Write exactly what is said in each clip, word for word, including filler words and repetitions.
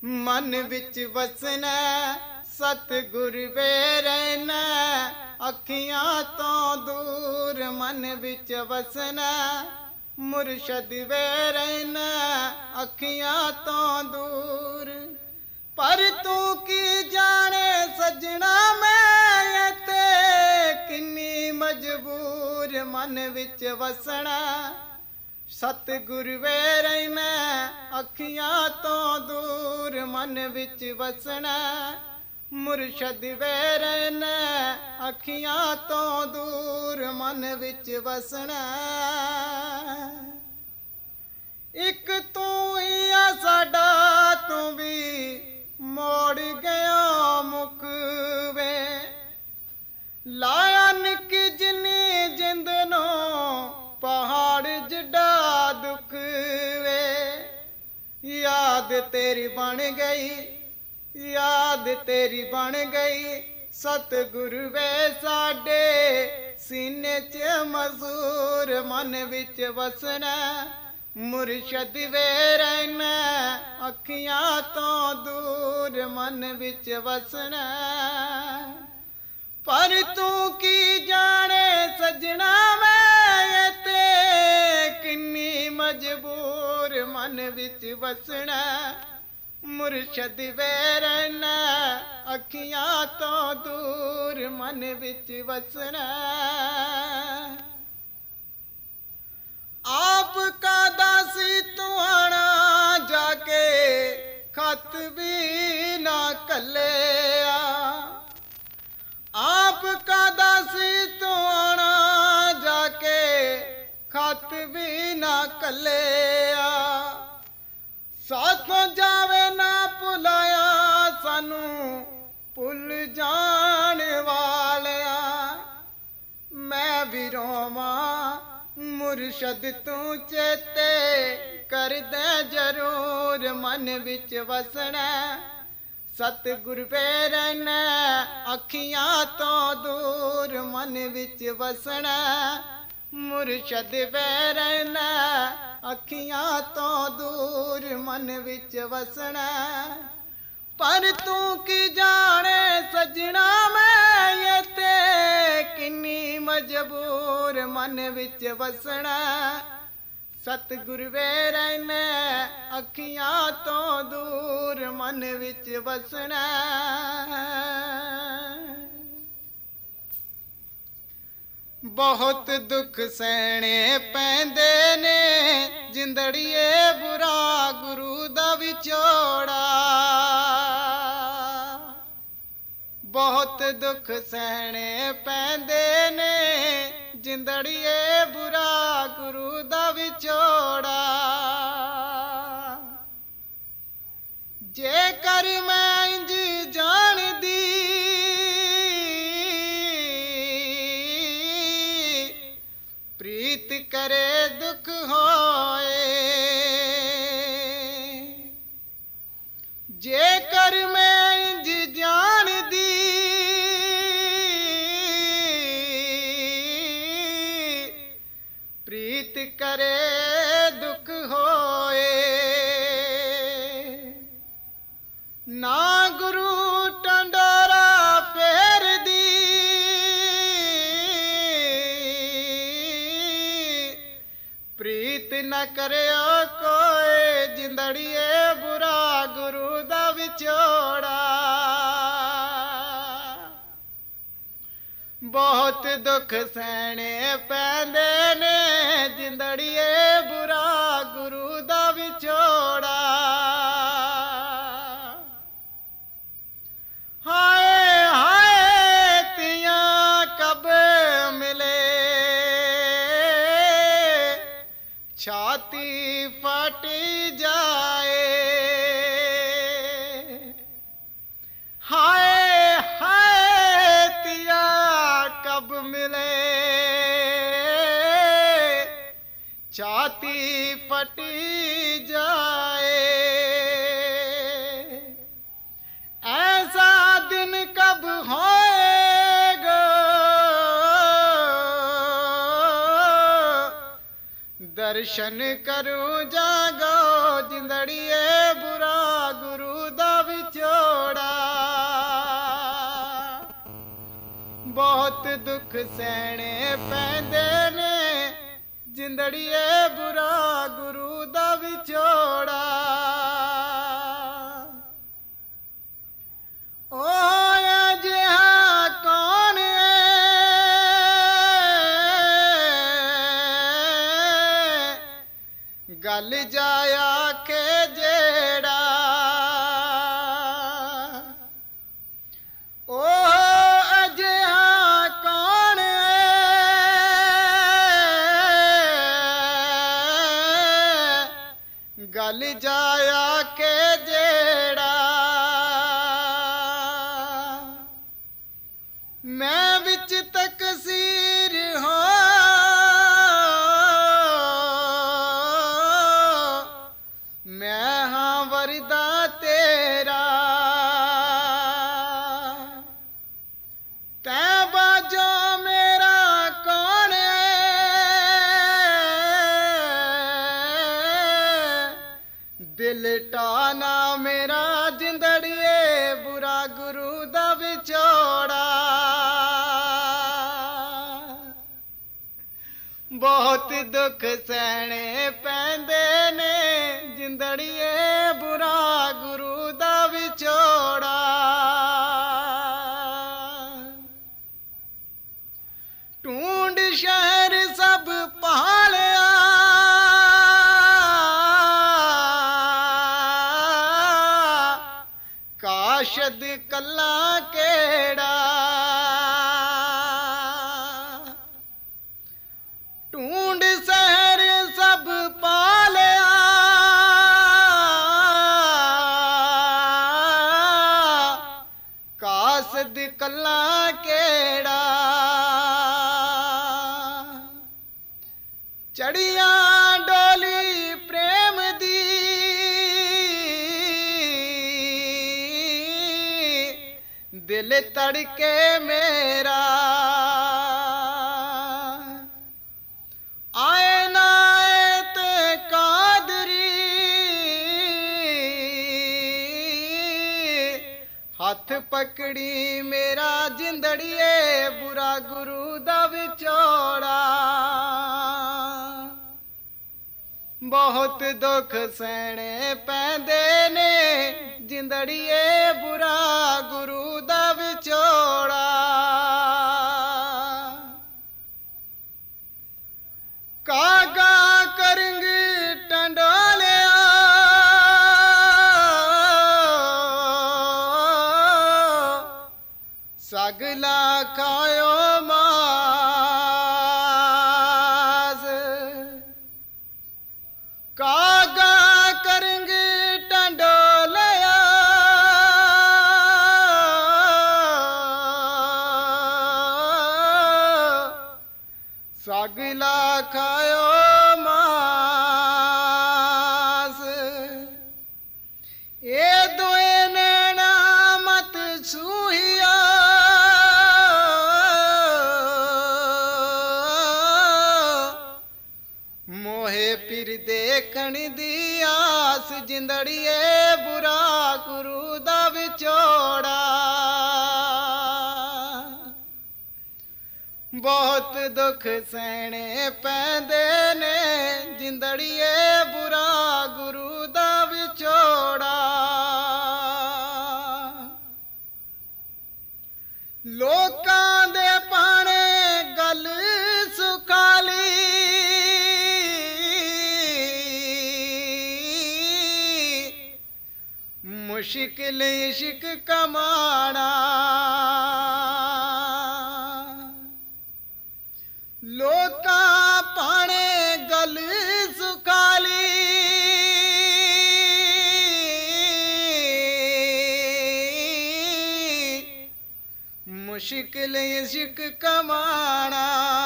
मन विच वसना सतगुर वे रहना अखियां तो दूर मन विच वसना मुर्शद वे रहना अखियां तो दूर पर तू की जाने सजना मैं ते किन्नी मजबूर मन विच वसना सतगुर वे रहना अखियां तो दूर मन विच वसना मुर्शद वे रहना अखियां तो दूर मन विच वसना एक तू ही आ साडा तू भी मोड़ गया मुख वे लाया निक जिन्नी जिंद नो पहाड़ जिड्डा दुख वे याद तेरी बन गई याद तेरी बन गई सतगुर वे साडे सीने च मजूर मन विच वसना मुर्शद वे रहना अखियां तो दूर मन विच वसना पर तू की जाने सजना मैं ते किन्नी मजबूर मन विच वसना मुर्शद वे रहना अखियां तो दूर मन विच वसना आप का दासी तू आना जाके खत भी ना कलिया आप का दासी तू आना जाके खत भी ना कलिया साथों जावे ना भुलाया सानू भुल जान वालिया मैं भी रोवां मुर्शद तू चेते कर दे जरूर मन विच वसना सतगुर वे रहना अखियां तो दूर मन विच वसना मुर्शद वे रहना अखियां तो दूर मन विच वसना पर तू की जाने सजना मैं ते किन्नी मजबूर मन विच वसना सतगुर वे रहना अखियां तो दूर मन विच वसना बहुत दुख सहने पैंदे ने जिंदड़िए बुरा गुरु दा विछोड़ा बहुत दुख सहने पैंदे ने जिंदड़िए बुरा गुरु दा विछोड़ा जे कर मैं इंज जान दी प्रीत करे दुख होए जे कर मैं इंज जान दी प्रीत करे दुख होए ना गुरु टंडोरा फेर दी प्रीत न करियो कोई जिंदड़िए बुरा गुरु दा विछोड़ा बहुत दुख सहने पैंदे ने जिंदड़िए बुरा गुरु दा विछोड़ा हाय हाय तिया कब मिले छाती फटी जाए हाय हाय तिया कब मिले छाती फटी जाए ऐसा दिन कब होएगा दर्शन करूं जागो जिंदड़िए बुरा गुरु दुख सहने पैंदे ने जिंदड़िए बुरा गुरु दा विछोड़ा। ओ अजिहा कौन है गल जाया के जेड़ा। ओ अजिहा कौन है गल जाया के जेड़ा। मैं विच तकसीर हो मैं हाँ वरदा तेरा। तै बाजो मेरा कौन है दिल टाना मेरा जिंदड़िए बुरा गुरु दा विछोड़ा। बहुत दुख सहने पैंदे ने जिंदड़िए बुरा गुरु दा विछोड़ा। ढूंढ शहर सब पहाड़िया काशद कल्ला केड़ा। ढूंढ शहर सब पालिया कासद कल्ला केड़ा। चढ़िया डोली प्रेम दी दिल तड़के मेरा। आए ना आए ते कादरी हथ पकड़ी मेरा जिंदड़िए बुरा गुरु दा विछोड़ा। बहुत दुख सहने पैंदे ने जिंदड़िए बुरा गुरु दा विछोड़ा। कागा करंग टंडोलिया सगला खायो मास। कागा करंग टंडोलिया सगला खायो मास। ए दोए नैना मत सूहिया मोहे फिर देखण दी आस जिंदड़िए बुरा गुरु दा विछोड़ा। बहुत दुख सहने पैंदे ने जिंदड़िए बुरा गुरु दा विछोड़ा। लोकां दे पाने गल सुखाली मुश्किल इश्क कमाना। लोका पाने गल सुखाली मुश्किल इश्क कमाना।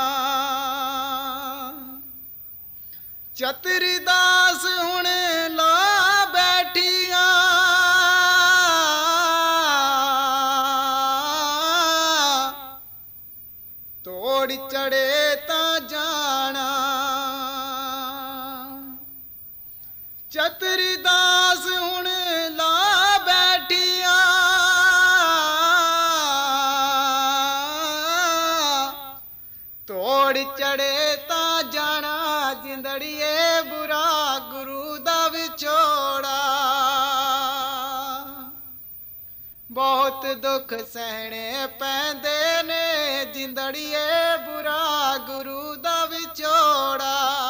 चतरी दास हुण ला बैठिया तोड़ चढ़े ता जाना। चतरी दास हुण ला बैठिया ਚੜੇ ਤਾਂ ਜਾਣਾ ਜਿੰਦੜੀਏ ਬੁਰਾ ਗੁਰੂ ਦਾ ਵਿਛੋੜਾ। ਬਹੁਤ ਦੁੱਖ ਸਹਿਣੇ ਪੈਂਦੇ ਨੇ ਜਿੰਦੜੀਏ ਬੁਰਾ ਗੁਰੂ ਦਾ ਵਿਛੋੜਾ।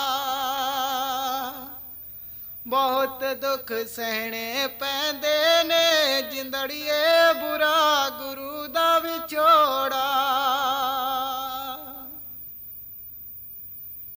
ਬਹੁਤ ਦੁੱਖ ਸਹਿਣੇ ਪੈਂਦੇ ਨੇ ਜਿੰਦੜੀਏ ਬੁਰਾ ਗੁਰੂ ਦਾ ਵਿਛੋੜਾ।